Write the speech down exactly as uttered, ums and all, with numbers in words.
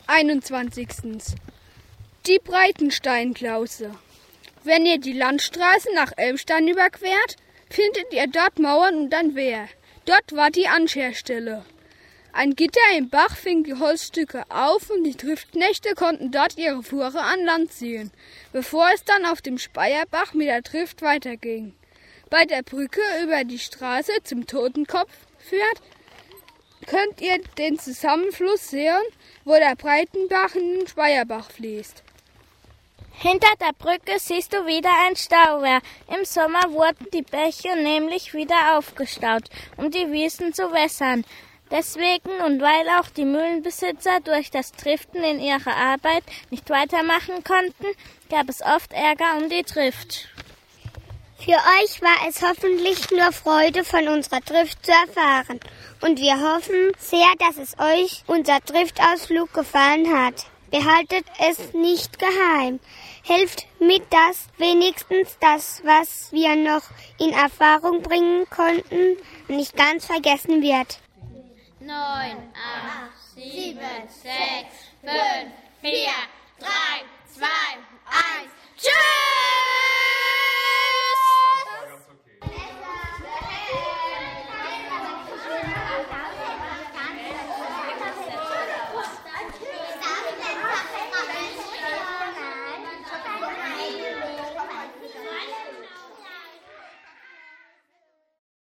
einundzwanzigsten Die Breitensteinklause. Wenn ihr die Landstraße nach Elmstein überquert, findet ihr dort Mauern und ein Wehr. Dort war die Anscherstelle. Ein Gitter im Bach fing die Holzstücke auf und die Triftknechte konnten dort ihre Fuhre an Land ziehen, bevor es dann auf dem Speyerbach mit der Trift weiterging. Bei der Brücke über die Straße zum Totenkopf führt, könnt ihr den Zusammenfluss sehen, wo der Breitenbach in den Speyerbach fließt. Hinter der Brücke siehst du wieder ein Stauwehr. Im Sommer wurden die Bäche nämlich wieder aufgestaut, um die Wiesen zu wässern. Deswegen und weil auch die Mühlenbesitzer durch das Triften in ihrer Arbeit nicht weitermachen konnten, gab es oft Ärger um die Trift. Für euch war es hoffentlich nur Freude, von unserer Trift zu erfahren. Und wir hoffen sehr, dass es euch unser Triftausflug gefallen hat. Behaltet es nicht geheim. Helft mit, dass wenigstens das, was wir noch in Erfahrung bringen konnten, nicht ganz vergessen wird. Neun, acht, sieben, sechs, fünf, vier, drei, zwei,